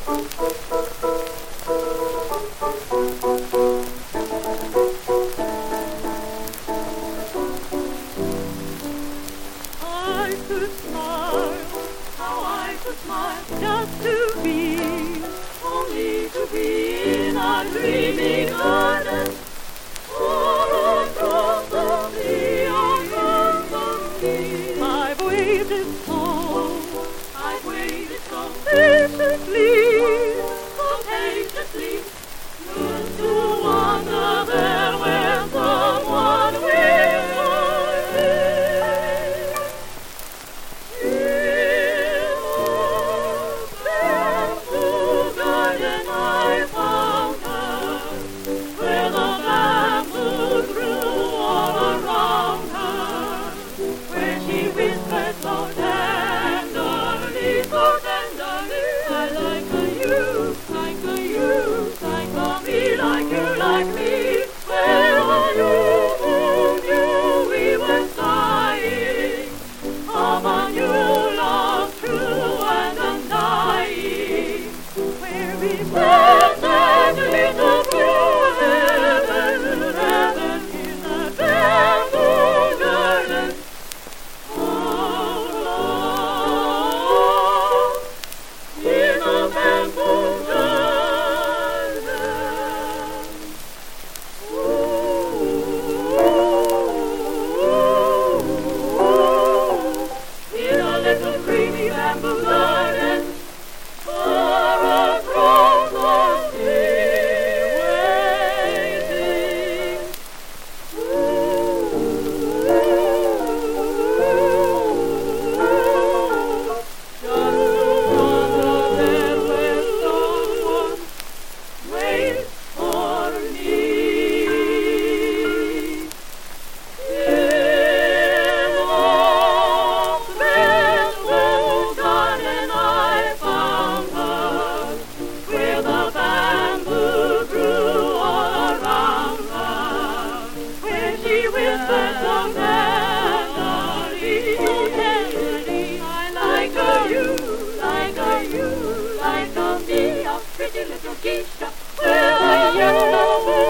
Just to be, only to be in a dreamy garden, all across the sea, across the sea. I've waited so patiently, used to wander there where someone will find me. I found her, where the bamboo grew all around her, where she whispered so tenderly, I like a youth, like a youth, like a me, like you, like me. Where are you, who knew we were sighing of a new love, true and undying? Where we were that little blue heaven, heaven in the bamboo garden. Oh, in a bamboo garden. In a little creamy bamboo garden, far across the sea, waiting. Just to wander there where someone waits for me. In a bamboo garden I found her, where the bamboo grew all around her, where she whispered so tenderly, I like a you, like a you, like a me, a pretty little geisha, where the yellow